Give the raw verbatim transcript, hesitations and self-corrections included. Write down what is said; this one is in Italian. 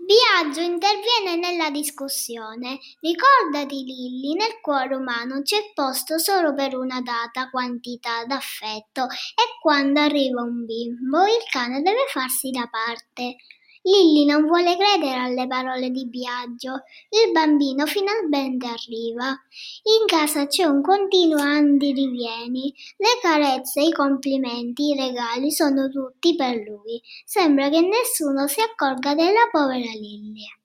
Biagio interviene nella discussione. Ricordati, Lilli, nel cuore umano c'è posto solo per una data quantità d'affetto e quando arriva un bimbo il cane deve farsi da parte. Lilli non vuole credere alle parole di Biagio. Il bambino finalmente arriva. In casa c'è un continuo andirivieni. Le carezze, i complimenti, i regali sono tutti per lui. Sembra che nessuno si accorga della povera Lilli.